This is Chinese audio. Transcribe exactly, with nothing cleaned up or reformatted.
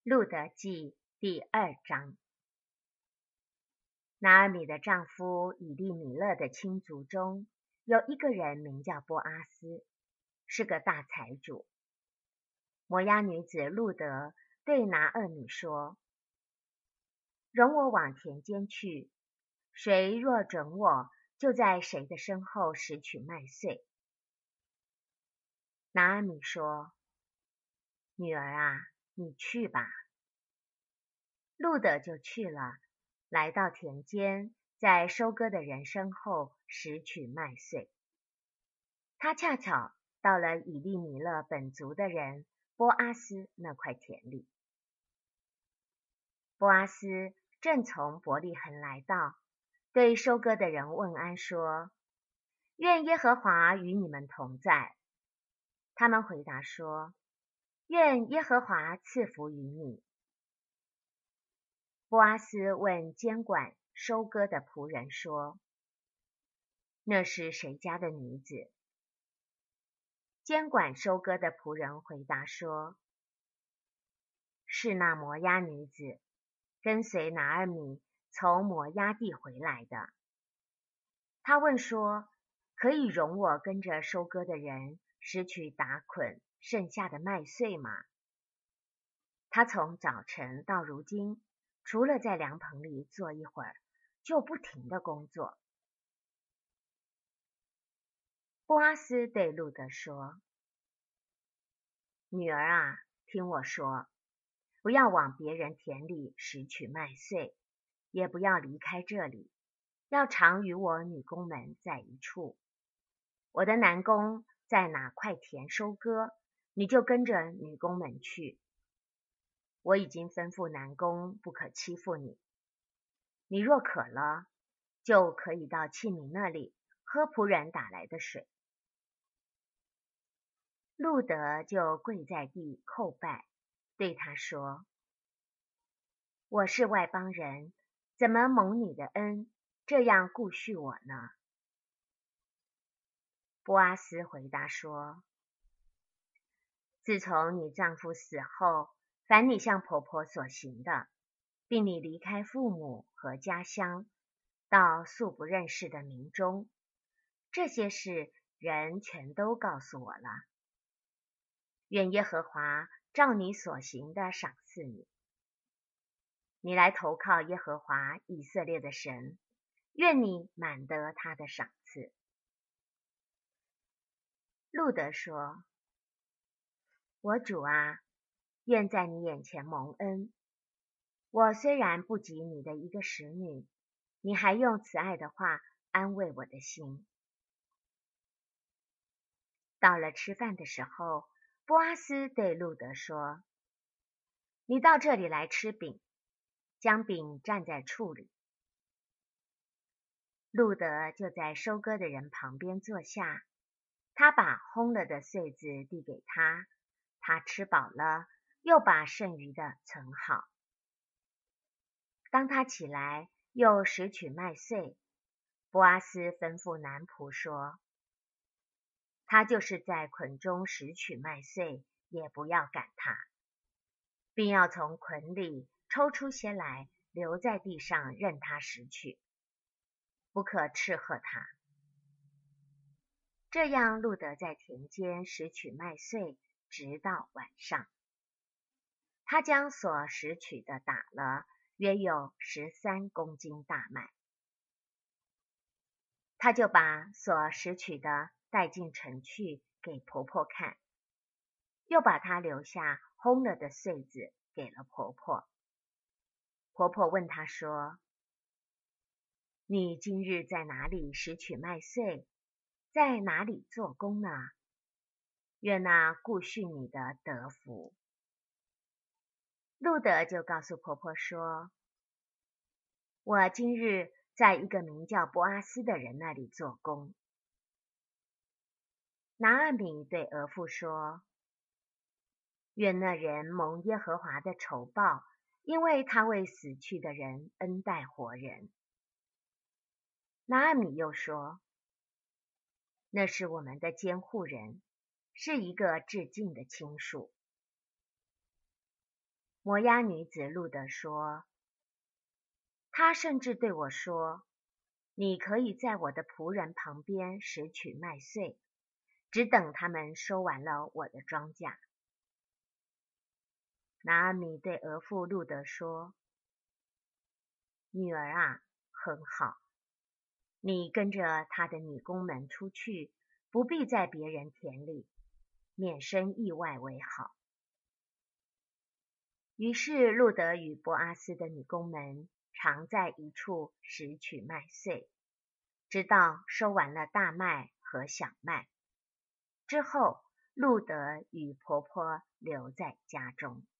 路得记第二章。拿俄米的丈夫以利米勒的亲族中，有一个人名叫波阿斯，是个大财主。摩押女子路得对拿俄米说：容我往田间去，谁若准我，就在谁的身后拾取麦穗。拿俄米说：女儿啊，你去吧。路得就去了，来到田间，在收割的人身后拾取麦穗。他恰巧到了以利米勒本族的人波阿斯那块田里。波阿斯正从伯利恒来到，对收割的人问安说：愿耶和华与你们同在。他们回答说：愿耶和华赐福于你。波阿斯问监管收割的仆人说：那是谁家的女子？监管收割的仆人回答说：是那摩押女子，跟随拿俄米从摩押地回来的。他问说：可以容我跟着收割的人拾取打捆剩下的麦穗吗？他从早晨到如今，除了在凉棚里坐一会儿，就不停地工作。波阿斯对路得说：女儿啊，听我说，不要往别人田里拾取麦穗，也不要离开这里，要常与我女工们在一处。我的男工在哪块田收割，你就跟着女工们去。我已经吩咐男工不可欺负你。你若渴了，就可以到器皿那里喝仆人打来的水。路得就跪在地叩拜，对他说：我是外邦人，怎么蒙你的恩，这样顾恤我呢？波阿斯回答说：自从你丈夫死后，凡你向婆婆所行的，并你离开父母和家乡，到素不认识的民中，这些事人全都告诉我了。愿耶和华照你所行的赏赐你。你来投靠耶和华以色列的神，愿你满得他的赏赐。路得说：我主啊，愿在你眼前蒙恩。我虽然不及你的一个使女，你还用慈爱的话安慰我的心。到了吃饭的时候，波阿斯对路得说：你到这里来吃饼，将饼蘸在醋里。路得就在收割的人旁边坐下，他把烘了的穗子递给他，他吃饱了，又把剩余的存好。当他起来又拾取麦穗，波阿斯吩咐男仆说：他就是在捆中拾取麦穗，也不要赶他，并要从捆里抽出些来，留在地上任他拾取，不可斥喝他。这样路得在田间拾取麦穗，直到晚上。他将所拾取的打了，约有十三公斤大麦。他就把所拾取的带进城去给婆婆看，又把她留下烘了的穗子给了婆婆。婆婆问她说：你今日在哪里拾取麦穗，在哪里做工呢？愿那顾恤你的得福。路得就告诉婆婆说：我今日在一个名叫波阿斯的人那里做工。拿俄米对儿妇说：愿那人蒙耶和华的酬报，因为他为死去的人恩待活人。拿俄米又说：那是我们的监护人，是一个至近的亲属。 摩押女子路得说，她甚至对我说，你可以在我的仆人旁边拾取麦穗，只等他们收完了我的庄稼。拿俄米对俄妇路得说，女儿啊，很好，你跟着他的女工们出去，不必在别人田里，免生意外为好。于是路得与波阿斯的女工们常在一处拾取麦穗，直到收完了大麦和小麦。之后，路得与婆婆留在家中。